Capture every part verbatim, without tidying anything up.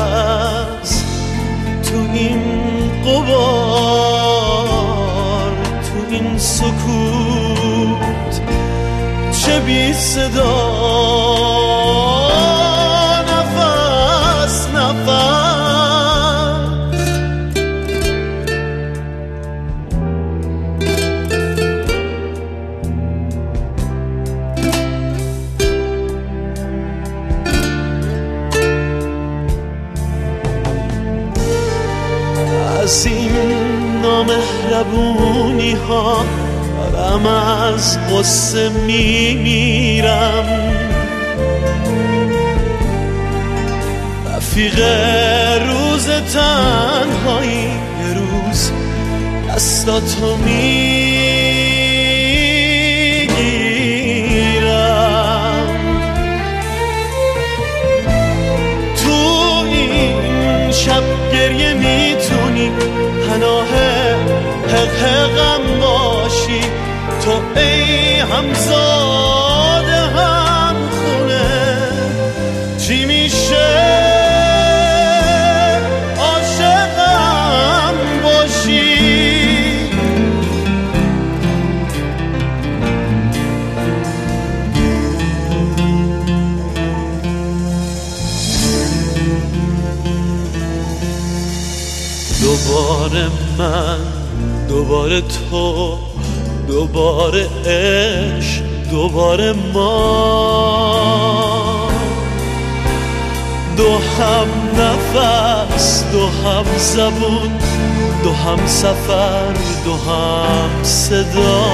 نفس تو این غبار، تو این سکوت چه بی صدا، نفس نفس از این نامهربونی ها دارم از غصه میمیرم. رفیق روز تنهایی یه روز دستاتو میگیرم. تو این شب گریه میتونی پناه حق حقم باشی، تو ای همزاده هم خونه چی میشه عاشقم باشی. دوباره من، دوباره تو، دوباره عشق، دوباره ما، دو هم نفس، دو هم زبون، دو هم سفر، دو هم صدا.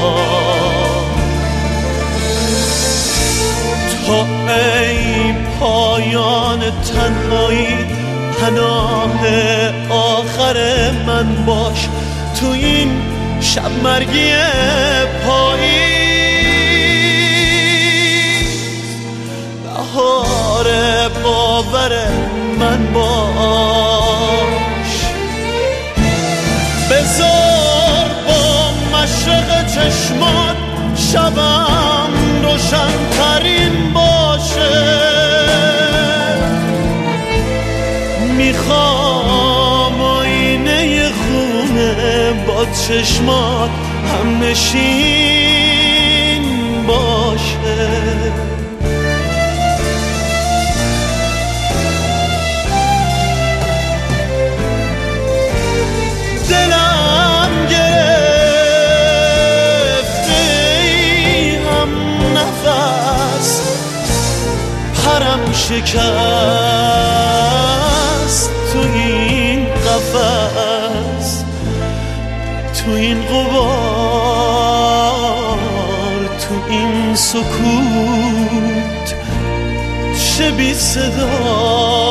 تو ای پایان تنهایی پناه آخر من باش، تو این شب مرگی پاییز بهار باور من باش. بذار با مشرق چشمات شبم روشن ترین باشه. میخوام آینه خونه با چشمات هم نشین باشه. دلم گرفته ای هم نفس، پرم شکست تو این قفس، تو این غبار، تو این سکوت چه بی صدا.